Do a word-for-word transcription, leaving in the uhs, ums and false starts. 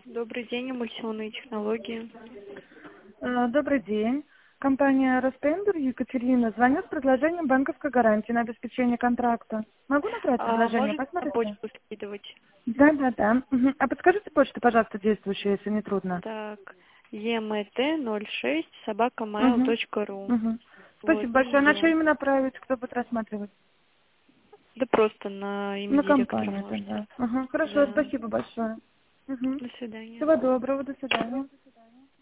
Добрый день, эмульсионные технологии. Э, Добрый день. Компания Ростендер, Екатерина, звоню с предложением банковской гарантии на обеспечение контракта. Могу набрать А предложение? можете на Посмотрите. почту скидывать? Да, да, да. Мгм. А подскажите почту, пожалуйста, действующую, если не трудно. Так, емт ноль шесть собака mail Угу. точка ру. Угу. Вот, Спасибо большое. На что ждем. именно направить? Кто будет рассматривать? Да просто на имя На директора компанию можете. тогда. Ага. Хорошо, Да. спасибо большое. Угу. До свидания. Всего доброго, до свидания.